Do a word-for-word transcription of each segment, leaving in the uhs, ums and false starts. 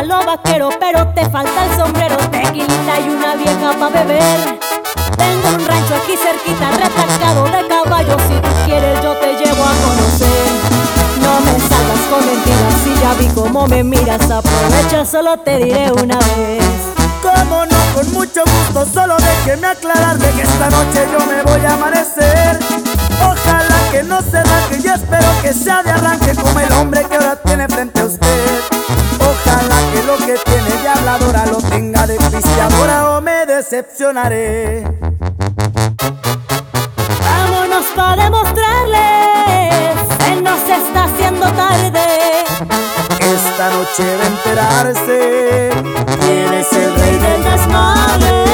lo vaquero, pero te falta el sombrero, tequilita y una vieja pa' beber. Tengo un rancho aquí cerquita, retacado de caballos. Si tú quieres yo te llevo a conocer. No me salgas con mentiras, si ya vi cómo me miras. Aprovecha, solo te diré una vez. Cómo no, con mucho gusto, solo déjeme aclararle que esta noche yo me voy a amanecer. Ojalá que no se raje, yo espero que sea de arranque como el hombre que ahora tiene frente a usted. Ojalá que lo que tiene de habladora lo tenga de pisteadora o me decepcionaré. Vámonos pa' demostrarles, se nos está haciendo tarde. Esta noche de enterarse quién es el rey del desmadre.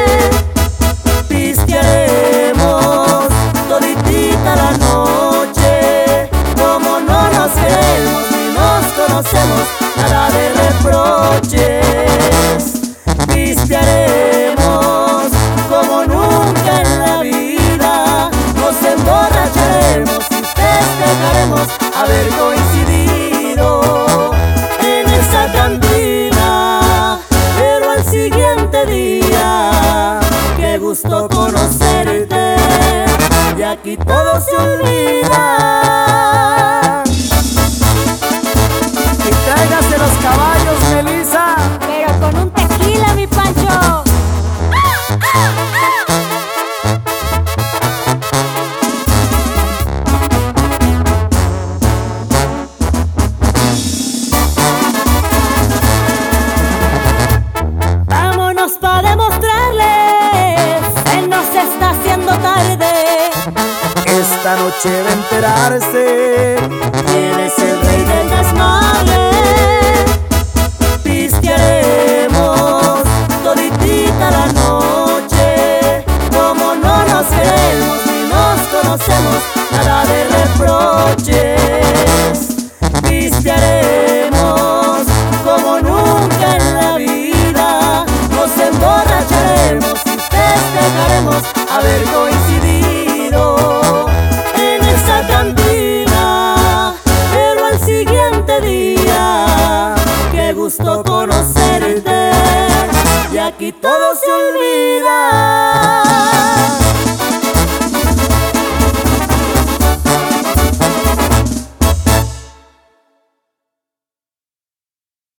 Pistearemos toditita la noche, como no nos queremos ni nos conocemos, nada de reproches. Pistearemos como nunca en la vida, nos emborracharemos y festejaremos haber coincidido en esa cantina. Pero al siguiente día, qué gusto conocerte, y aquí todo se olvida. Y tráigase los caballos, Melissa. Pero con un tequila, mi Pancho. Vámonos pa' demostrarles, se nos está haciendo tarde. Esta noche de enterarse quién es el rey del desmadre. Pistearemos toditita la noche, como no nos queremos ni nos conocemos, nada de reproches. Pistearemos como nunca en la vida, nos emborracharemos y festejaremos haber coincidido en esa cantina. Pero al siguiente día, qué gusto conocerte, y aquí todo se olvida.